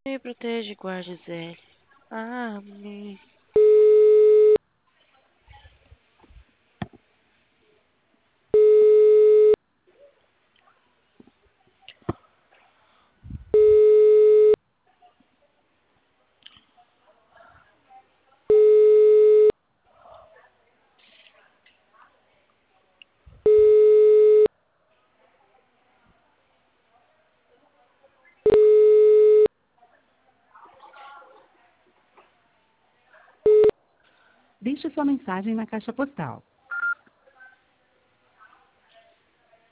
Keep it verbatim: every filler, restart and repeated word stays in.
Me protege e guarde, Zé. Amém. Deixe sua mensagem na caixa postal